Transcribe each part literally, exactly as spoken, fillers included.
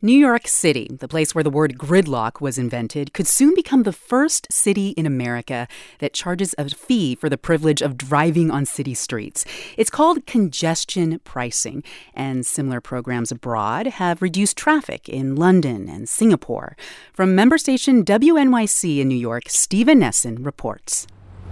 New York City, the place where the word gridlock was invented, could soon become the first city in America that charges a fee for the privilege of driving on city streets. It's called congestion pricing, and similar programs abroad have reduced traffic in London and Singapore. From member station W N Y C in New York, Stephen Nesson reports.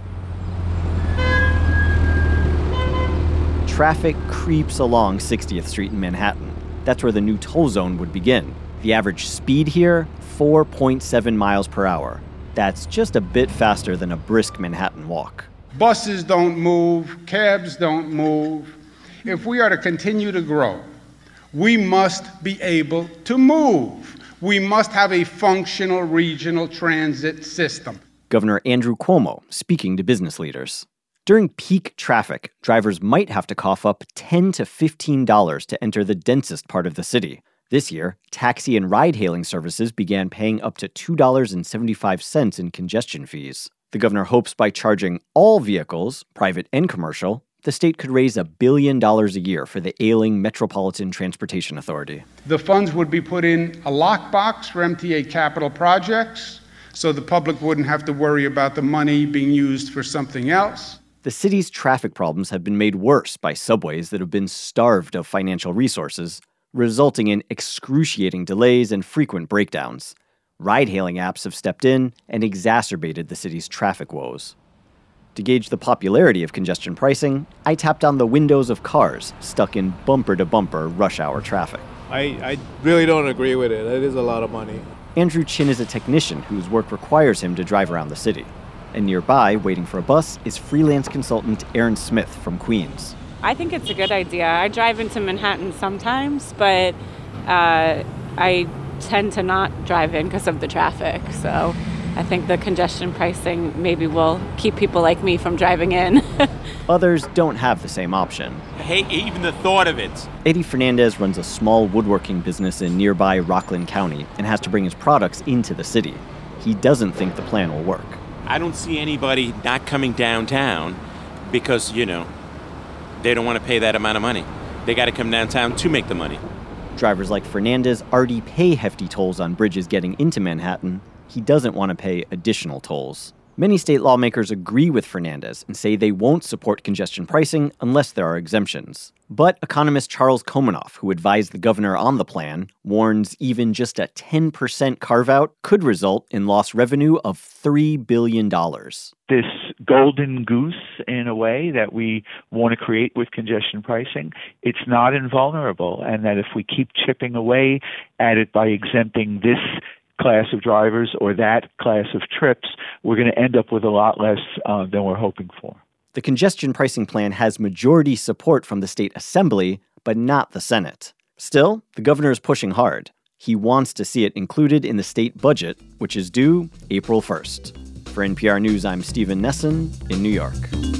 Traffic creeps along sixtieth Street in Manhattan. That's where the new toll zone would begin. The average speed here, four point seven miles per hour. That's just a bit faster than a brisk Manhattan walk. Buses don't move, cabs don't move. If we are to continue to grow, we must be able to move. We must have a functional regional transit system. Governor Andrew Cuomo speaking to business leaders. During peak traffic, drivers might have to cough up ten to fifteen dollars to enter the densest part of the city. This year, taxi and ride-hailing services began paying up to two dollars and seventy-five cents in congestion fees. The governor hopes by charging all vehicles, private and commercial, the state could raise a billion dollars a year for the ailing Metropolitan Transportation Authority. The funds would be put in a lockbox for M T A capital projects, so the public wouldn't have to worry about the money being used for something else. The city's traffic problems have been made worse by subways that have been starved of financial resources, resulting in excruciating delays and frequent breakdowns. Ride-hailing apps have stepped in and exacerbated the city's traffic woes. To gauge the popularity of congestion pricing, I tapped on the windows of cars stuck in bumper-to-bumper rush hour traffic. I, I really don't agree with it. It is a lot of money. Andrew Chin is a technician whose work requires him to drive around the city. And nearby, waiting for a bus, is freelance consultant Erin Smith from Queens. I think it's a good idea. I drive into Manhattan sometimes, but uh, I tend to not drive in because of the traffic. So I think the congestion pricing maybe will keep people like me from driving in. Others don't have the same option. I hate even the thought of it. Eddie Fernandez runs a small woodworking business in nearby Rockland County and has to bring his products into the city. He doesn't think the plan will work. I don't see anybody not coming downtown because, you know, they don't want to pay that amount of money. They got to come downtown to make the money. Drivers like Fernandez already pay hefty tolls on bridges getting into Manhattan. He doesn't want to pay additional tolls. Many state lawmakers agree with Fernandez and say they won't support congestion pricing unless there are exemptions. But economist Charles Komanoff, who advised the governor on the plan, warns even just a ten percent carve-out could result in lost revenue of three billion dollars. This golden goose, in a way, that we want to create with congestion pricing, it's not invulnerable, and that if we keep chipping away at it by exempting this class of drivers or that class of trips, we're going to end up with a lot less uh, than we're hoping for. The congestion pricing plan has majority support from the state assembly, but not the Senate. Still, the governor is pushing hard. He wants to see it included in the state budget, which is due April first. For N P R News, I'm Stephen Nesson in New York.